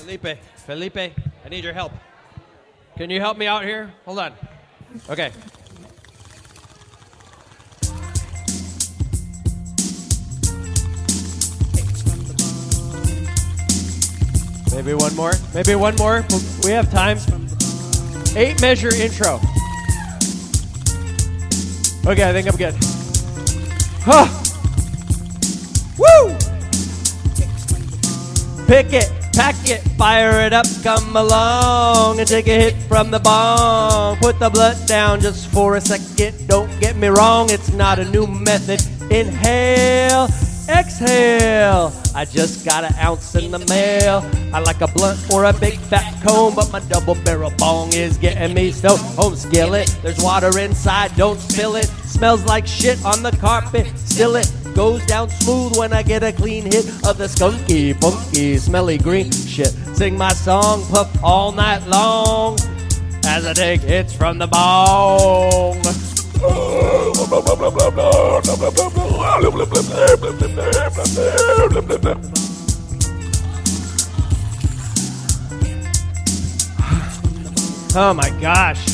Felipe, I need your help. Can you help me out here? Hold on. Okay. Maybe one more. Maybe one more. We have time. 8-measure intro. Okay, I think I'm good. Huh. Woo! Pick it, pack it, fire it up, come along and take a hit from the bong. Put the blunt down just for a second. Don't get me wrong, it's not a new method. Inhale, exhale. I just got an ounce in the mail. I like a blunt or a big fat cone, but my double barrel bong is getting me stoned. Home skillet, there's water inside, don't spill it. Smells like shit on the carpet, still it goes down smooth when I get a clean hit of the skunky, funky, smelly green shit. Sing my song, puff all night long as I take hits from the bong. Oh my gosh.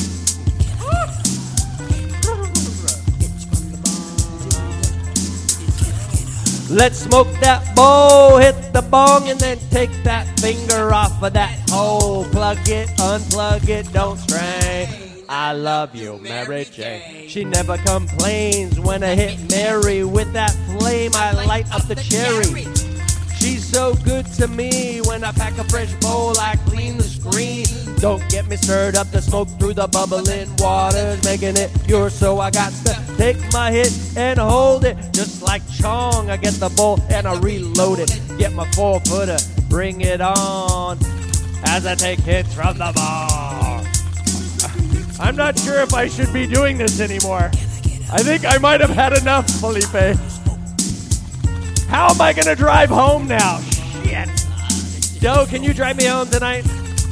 Let's smoke that bowl, hit the bong, and then take that finger off of that hole. Plug it, unplug it, don't strain. I love you, Mary Jane. She never complains when I hit Mary. With that flame, I light up the cherry. She's so good to me. When I pack a fresh bowl, I clean the screen. Don't get me stirred up to smoke through the bubbling waters, making it pure, so I got to take my hit and hold it. Just like Chong, I get the bowl and I reload it. Get my 4-footer, bring it on, as I take hits from the bar. I'm not sure if I should be doing this anymore. I think I might have had enough, Felipe. How am I gonna drive home now? Shit. Doe, can you drive me home tonight?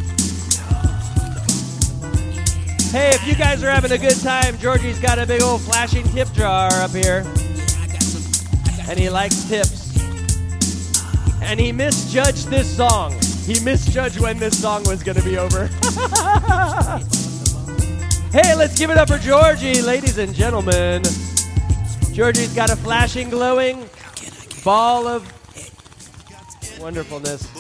Hey, if you guys are having a good time, Georgie's got a big old flashing tip jar up here. And he likes tips. And he misjudged this song. He misjudged when this song was gonna be over. Hey, let's give it up for Georgie, ladies and gentlemen. Georgie's got a flashing, glowing ball of wonderfulness.